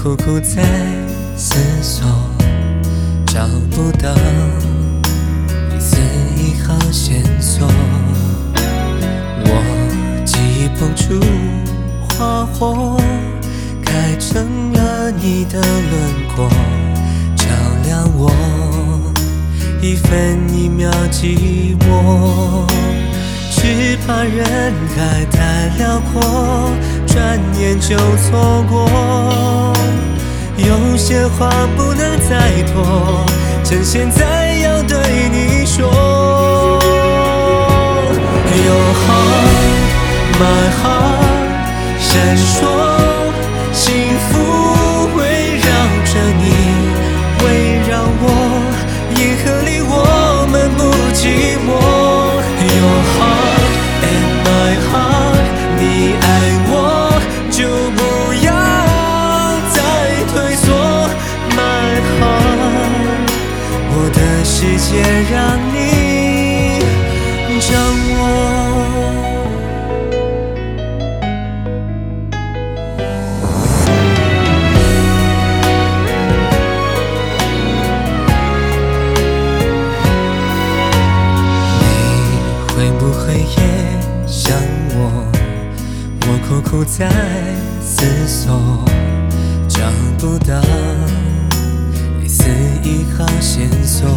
苦苦在思索，找不到一丝一毫线索。我记忆蹦出花火，开成了你的轮廓，照亮我一分一秒寂寞。只怕人海太辽阔，转眼就错过。有些话不能再拖，趁现在要对你说。Your heart, my heart， 闪烁，幸福围绕着你，围绕我，银河里我们不寂寞。Your heart and my heart， 你爱我就不要再退缩。My heart， 我的世界让你掌握。会不会也像我？我苦苦在思索，找不到一丝一毫线索。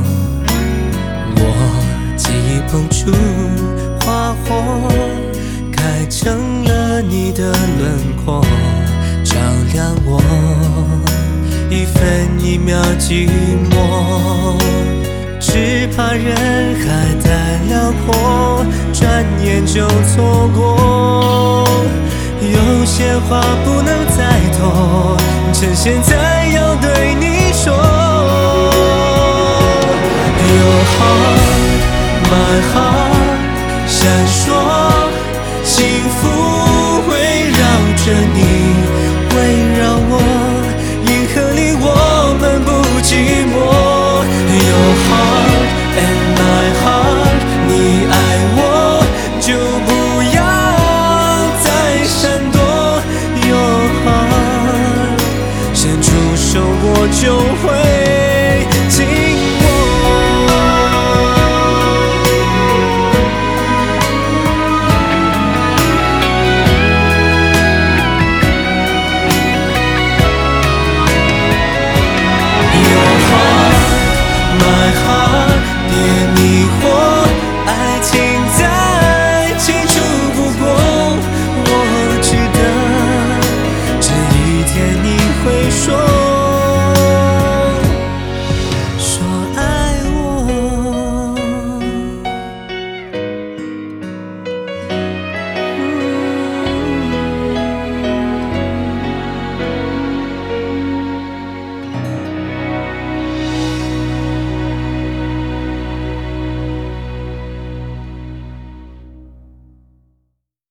我记忆蹦出花火，开成了你的轮廓，照亮我一分一秒寂寞。只怕人海太辽阔，转眼就错过。有些话不能再拖，趁现在要对你说。Your heart, my heart， 闪烁，幸福围绕着你，